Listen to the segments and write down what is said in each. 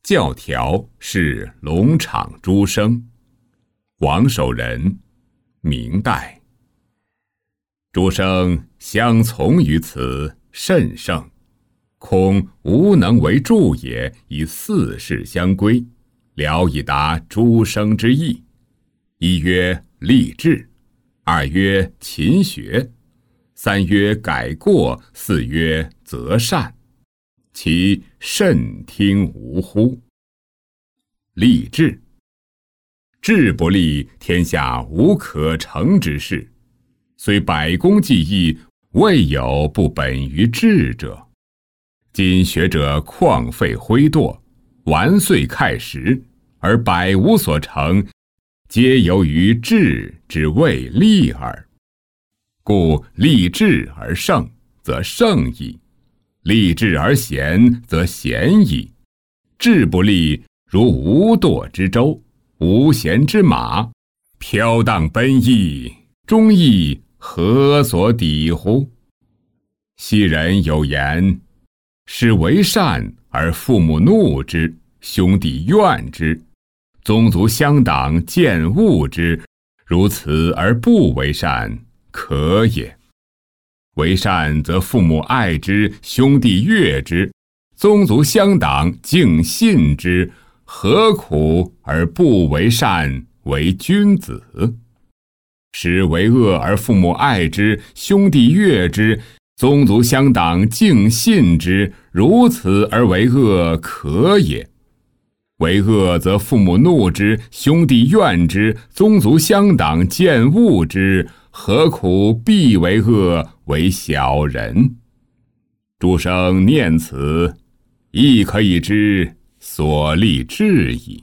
教条是龙场诸生。王守仁，明代。诸生相从于此，甚盛，恐无能为助也，以四事相归，聊以达诸生之意。一曰立志，二曰勤学，三曰改过，四曰择善，其甚听无乎？立志，志不立，天下无可成之事。虽百工技艺，未有不本于志者。今学者旷废挥惰，玩岁慨时，而百无所成，皆由于志之未立耳。故立志而胜，则胜矣；立志而贤，则贤矣。志不立，如无舵之舟，无贤之马，飘荡奔逸，终亦何所抵乎？昔人有言：使为善而父母怒之，兄弟怨之，宗族乡党见恶之，如此而不为善，可也。为善则父母爱之，兄弟悦之，宗族乡党敬信之，何苦而不为善，为君子？使为恶而父母爱之，兄弟悦之，宗族乡党敬信之，如此而为恶，可也。为恶则父母怒之，兄弟怨之，宗族乡党见恶之，何苦必为恶，为小人？诸生念此，亦可以知所立志矣。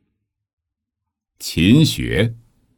勤学，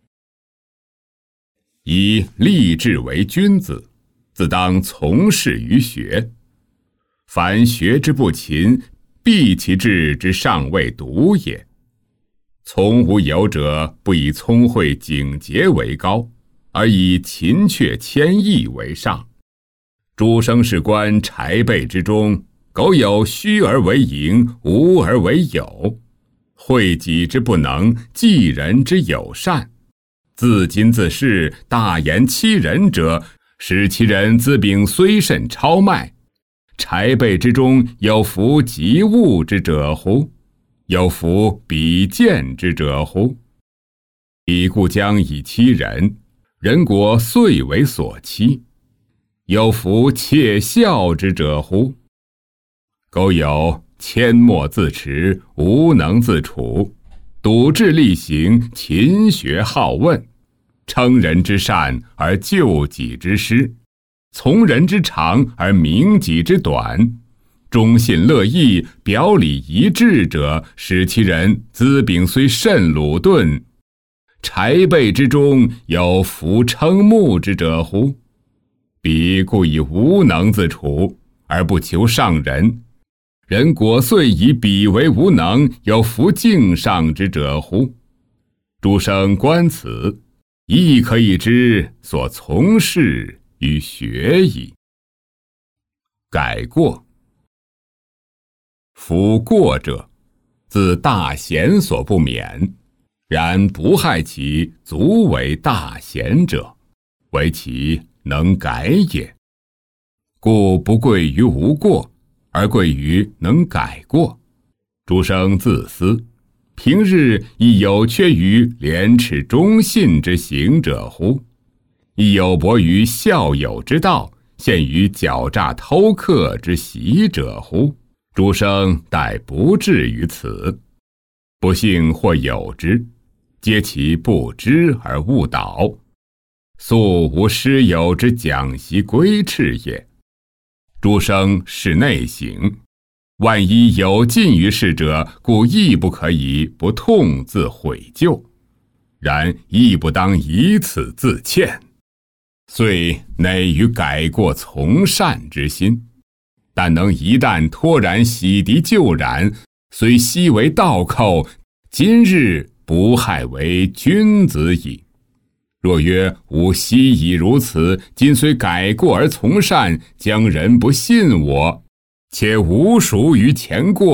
以立志为君子，自当从事于学。凡学之不勤，必其志之尚未笃也。从无有者，不以聪慧警节为高，而以勤确谦抑为上。诸生事官柴辈之中，苟有虚而为盈，无而为有，惠己之不能，济人之有善，自矜自恃，大言欺人者，使其人资禀虽甚超迈。柴辈之中，有服及物之者乎？有服比见之者乎？彼故将以欺人，人国遂为所欺。有服窃笑之者乎？苟有缄默自持，无能自处，笃志力行，勤学好问，称人之善而救己之失，从人之长而明己之短，忠信乐义，表里一致者，使其人资禀虽甚鲁钝。柴辈之中，有服称目之者乎？彼故以无能自处，而不求上人。人果遂以彼为无能，有服敬上之者乎？诸生观此，亦可以知所从事于学矣。改过，夫过者，自大贤所不免，然不害其足为大贤者，为其能改也。故不贵于无过，而贵于能改过。诸生自私，平日亦有缺于廉耻忠信之行者乎？亦有薄于孝友之道，陷于狡诈偷客之习者乎？诸生殆不至于此。不幸或有之，皆其不知而误导，素无师友之讲习规斥也。诸生是内省，万一有近于事者，故亦不可以不痛自悔疚，然亦不当以此自歉。遂内于改过从善之心，但能一旦脱然洗涤旧染，虽昔为盗寇，今日不害为君子矣。若曰吾昔已如此，今虽改过而从善，将人不信我，且无属于前过，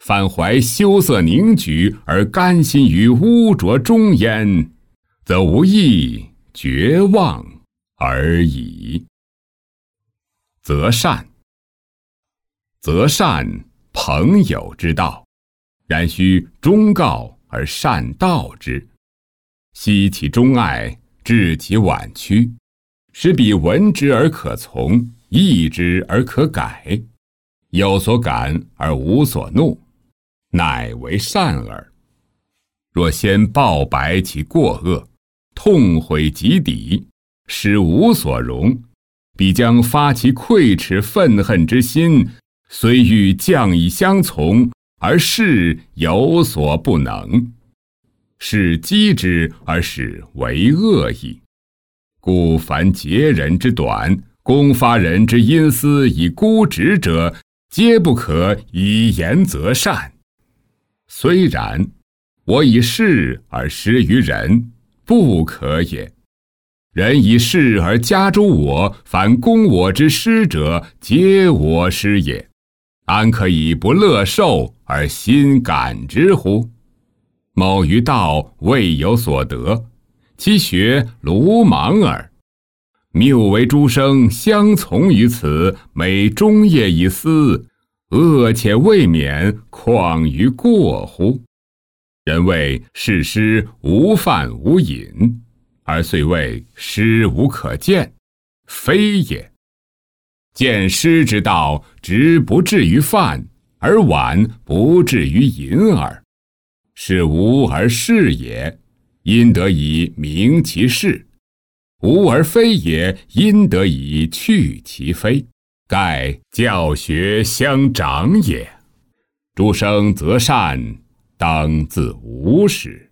反怀羞涩凝举而甘心于污浊中焉，则无益绝望而已。择善，择善，朋友之道，然须忠告而善道之，悉其忠爱，致其婉曲，使彼闻之而可从，议之而可改，有所感而无所怒，乃为善耳。若先报白其过恶，痛悔及底，使无所容，必将发其愧耻愤恨之心，虽欲降以相从，而事有所不能，是激之而使为恶矣。故凡截人之短，攻发人之阴私以孤直者，皆不可以言择善。虽然，我以事而施于人，不可也。人以事而加诸我，凡攻我之施者，皆我施也。安可以不乐受而心感之乎？某于道未有所得，其学鲁莽耳。谬为诸生相从于此，每终夜以思，恶且未免，况于过乎？人谓是师无饭无饮，而遂谓师无可见，非也。见师之道，直不至于饭，而晚不至于饮耳。是无而是也，因得以明其是；无而非也，因得以去其非。盖教学相长也。诸生择善，当自无始。